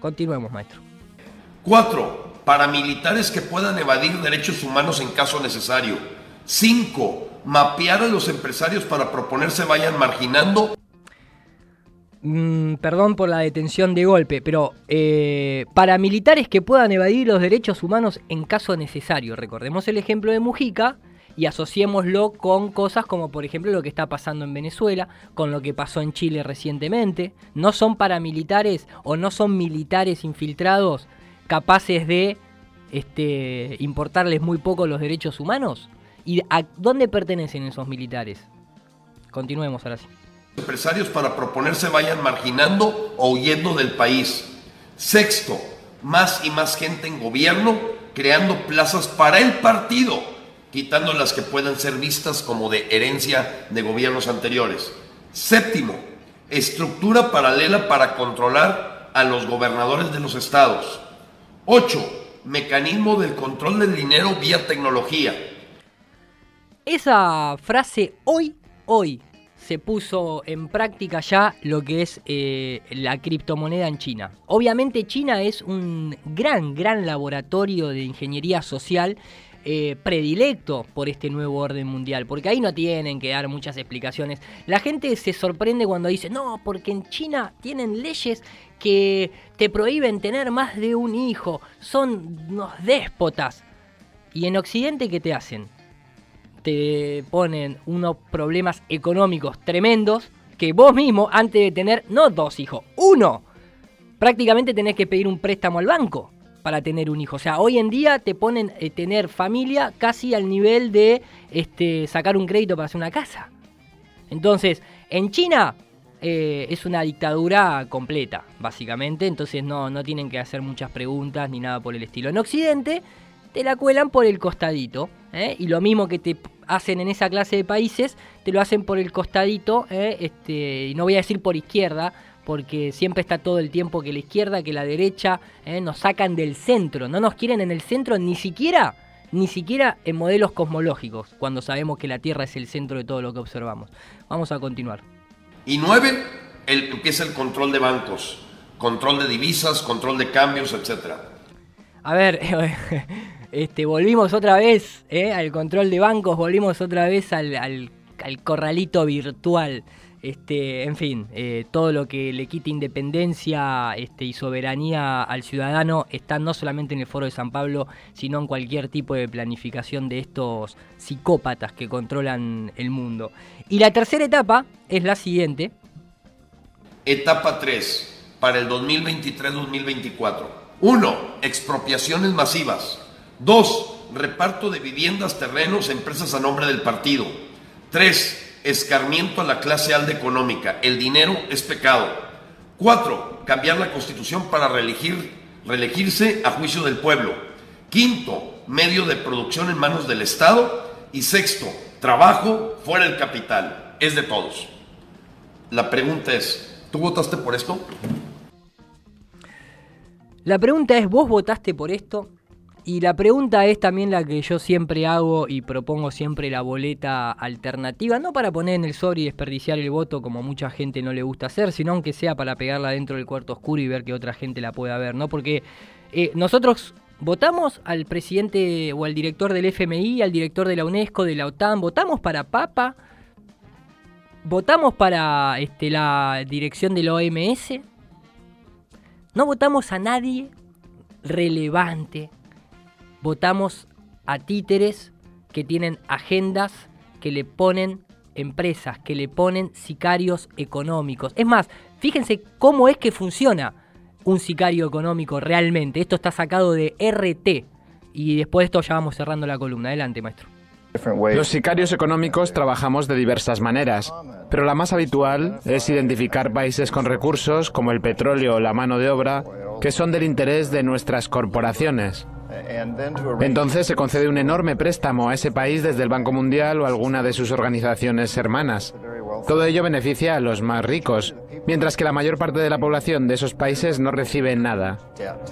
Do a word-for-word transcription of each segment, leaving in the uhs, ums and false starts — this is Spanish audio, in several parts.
Continuemos, maestro. Cuatro, paramilitares que puedan evadir derechos humanos en caso necesario. Cinco, mapear a los empresarios para proponer se vayan marginando. Mm, perdón por la detención de golpe, pero eh, paramilitares que puedan evadir los derechos humanos en caso necesario. Recordemos el ejemplo de Mujica y asociémoslo con cosas como, por ejemplo, lo que está pasando en Venezuela, con lo que pasó en Chile recientemente. No son paramilitares o no son militares infiltrados capaces de este, importarles muy poco los derechos humanos. ¿Y a dónde pertenecen esos militares? Continuemos ahora sí. Empresarios para proponer se vayan marginando o huyendo del país. Sexto, más y más gente en gobierno creando plazas para el partido, quitando las que puedan ser vistas como de herencia de gobiernos anteriores. Séptimo, estructura paralela para controlar a los gobernadores de los estados. Ocho, mecanismo del control del dinero vía tecnología. Esa frase hoy, hoy, se puso en práctica ya lo que es eh, la criptomoneda en China. Obviamente China es un gran, gran laboratorio de ingeniería social eh, predilecto por este nuevo orden mundial, porque ahí no tienen que dar muchas explicaciones. La gente se sorprende cuando dice, no, porque en China tienen leyes que te prohíben tener más de un hijo, son unos déspotas. ¿Y en Occidente qué te hacen? Te ponen unos problemas económicos tremendos que vos mismo, antes de tener, no dos hijos, uno, prácticamente tenés que pedir un préstamo al banco para tener un hijo. O sea, hoy en día te ponen eh, tener familia casi al nivel de este, sacar un crédito para hacer una casa. Entonces, en China eh, es una dictadura completa, básicamente, entonces no, no tienen que hacer muchas preguntas ni nada por el estilo. En Occidente te la cuelan por el costadito, ¿eh? Y lo mismo que te hacen en esa clase de países, te lo hacen por el costadito, ¿eh? este, y no voy a decir por izquierda, porque siempre está todo el tiempo que la izquierda, que la derecha, ¿eh? nos sacan del centro, no nos quieren en el centro ni siquiera, ni siquiera en modelos cosmológicos, cuando sabemos que la Tierra es el centro de todo lo que observamos. Vamos a continuar. Y nueve, el, empieza el control de bancos, control de divisas, control de cambios, etcétera. A ver, este, volvimos otra vez ¿eh? al control de bancos, volvimos otra vez al, al, al corralito virtual. Este, en fin, eh, todo lo que le quite independencia este, y soberanía al ciudadano está no solamente en el Foro de San Pablo, sino en cualquier tipo de planificación de estos psicópatas que controlan el mundo. Y la tercera etapa es la siguiente. Etapa tres, para el dos mil veintitrés dos mil veinticuatro. uno. Expropiaciones masivas. dos. Reparto de viviendas, terrenos, empresas a nombre del partido. tres. Escarmiento a la clase alta económica. El dinero es pecado. cuatro. Cambiar la constitución para reelegir, reelegirse a juicio del pueblo. quinto. Medio de producción en manos del Estado. Y sexto. Trabajo fuera el capital. Es de todos. La pregunta es, ¿tú votaste por esto? La pregunta es, ¿vos votaste por esto? Y la pregunta es también la que yo siempre hago y propongo siempre la boleta alternativa, no para poner en el sobre y desperdiciar el voto como mucha gente no le gusta hacer, sino aunque sea para pegarla dentro del cuarto oscuro y ver que otra gente la pueda ver, ¿no? Porque eh, nosotros votamos al presidente o al director del F M I, al director de la UNESCO, de la OTAN, votamos para Papa, votamos para este, la dirección de la O M S. No votamos a nadie relevante, votamos a títeres que tienen agendas, que le ponen empresas, que le ponen sicarios económicos. Es más, fíjense cómo es que funciona un sicario económico realmente. Esto está sacado de R T y después de esto ya vamos cerrando la columna. Adelante, maestro. Los sicarios económicos trabajamos de diversas maneras, pero la más habitual es identificar países con recursos, como el petróleo o la mano de obra, que son del interés de nuestras corporaciones. Entonces se concede un enorme préstamo a ese país desde el Banco Mundial o alguna de sus organizaciones hermanas. Todo ello beneficia a los más ricos, mientras que la mayor parte de la población de esos países no recibe nada.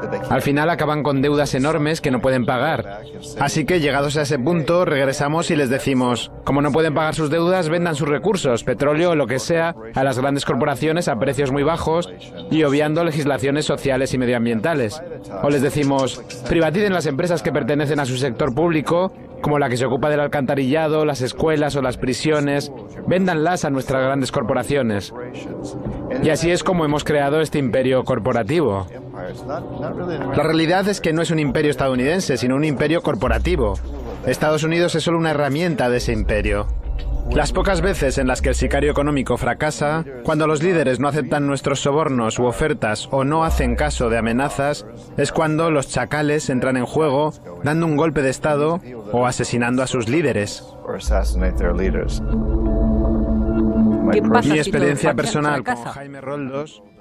Al final acaban con deudas enormes que no pueden pagar. Así que, llegados a ese punto, regresamos y les decimos, como no pueden pagar sus deudas, vendan sus recursos, petróleo o lo que sea, a las grandes corporaciones a precios muy bajos y obviando legislaciones sociales y medioambientales. O les decimos, privaticen las empresas que pertenecen a su sector público, como la que se ocupa del alcantarillado, las escuelas o las prisiones, véndanlas a nuestras grandes corporaciones. Y así es como hemos creado este imperio corporativo. La realidad es que no es un imperio estadounidense, sino un imperio corporativo. Estados Unidos es solo una herramienta de ese imperio. Las pocas veces en las que el sicario económico fracasa, cuando los líderes no aceptan nuestros sobornos u ofertas o no hacen caso de amenazas, es cuando los chacales entran en juego, dando un golpe de estado o asesinando a sus líderes. ¿Qué pasa Mi si experiencia todo personal fracasa? con Jaime Roldos